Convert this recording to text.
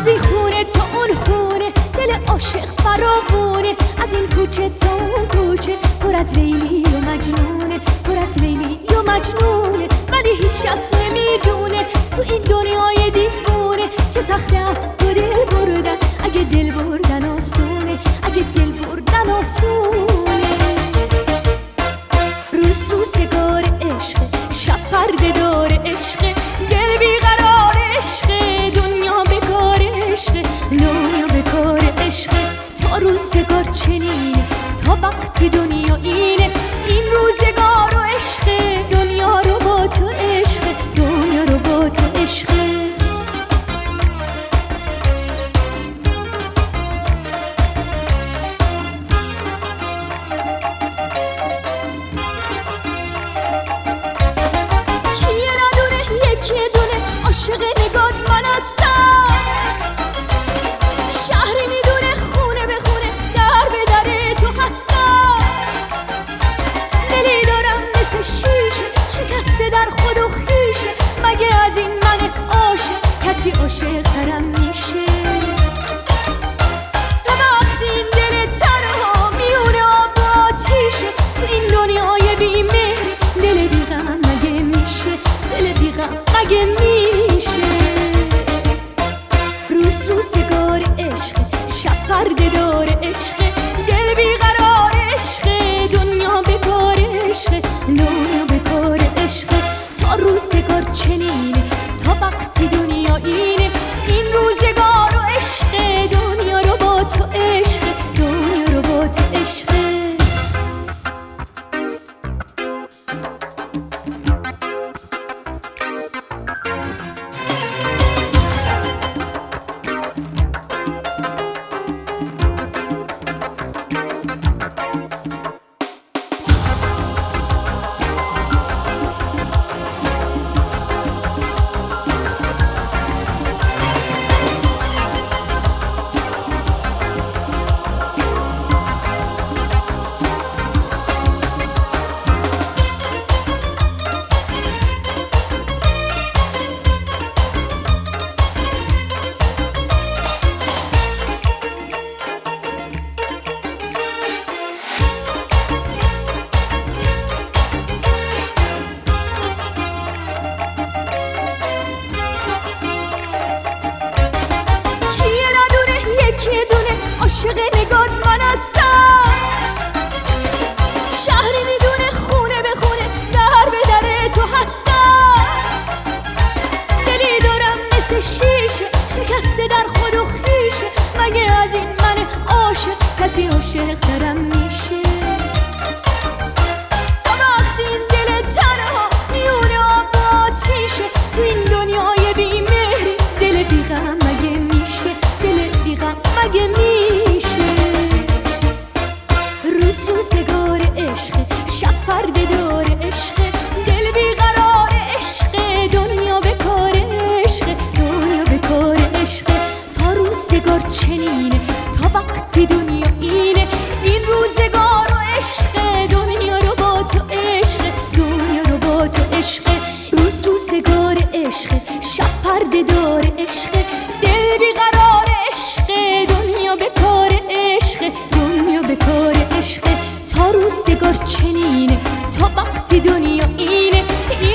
از این خونه تا اون خونه دل عاشق فراوونه، از این کوچه تا اون کوچه پر از لیلی و مجنونه، پر از لیلی و مجنونه. ولی هیچ کس نمیدونه تو این دنیای دیوونه چه سخته است تو دل بردن. اگه دل بردن آسونه، اگه دل بردن آسونه. روز روزگار عشق، شب پرده دار عشق، دل بیقرار عشق، دنیا بکار عشق، دنیا بکار عشق. تا روزگار چنینه، تا وقت دنیا اینه، این روزگار و عشق، دنیا رو با تو عشق، دنیا رو با تو عشق. عاشق نگات من هستم، شهری میدونه خونه به خونه در به در تو هستم. دلی دارم مثل شیشه شکسته در خود و خیشه، مگه از این من عاشق کسی عاشق ترم میشه؟ تا وقتی این دل تنها میونه آب و آتیشه، تو این دنیای بی مهر دل بی غم مگه میشه؟ دل بی غم مگه میشه؟ روز روزگار عشق، شب پرده دار عشق، دل بیقرار عشق، دنیا بکار عشق، دنیا بکار عشق. تا روزگار چنینه، تا وقتی دنیا اینه، این روزگار و عشق، دنیا رو با تو عشق، دنیا رو با تو عشق. عاشق نگات من هستم، شهری میدونه خونه به خونه در به در تو هستم. دلی دارم مثل شیشه شکسته در خود و خیشه، مگه از این من عاشق کسی عاشق ترم میشه؟ تا وقتی این دل تنها میونه آب و آتیشه، تو این دنیای بی مهری دل بی غم مگه میشه؟ دل بی غم مگه میشه؟ روز روزگار عشق، شب پرده دار عشق، دل بیقرار عشق، دنیا بکار عشق، دنیا بکار عشق. تا روزگار چنینه، تا وقتی دنیا اینه، این روزگار و عشق، دنیا رو با تو عشق، دنیا رو با تو عشق. روز روزگار عشق، شب پرده دار عشق، دل بیقرار عشق، دنیا بکار عشق، دنیا بکار عشق. تا روزگار چنینه، تا وقتی دنیا اینه،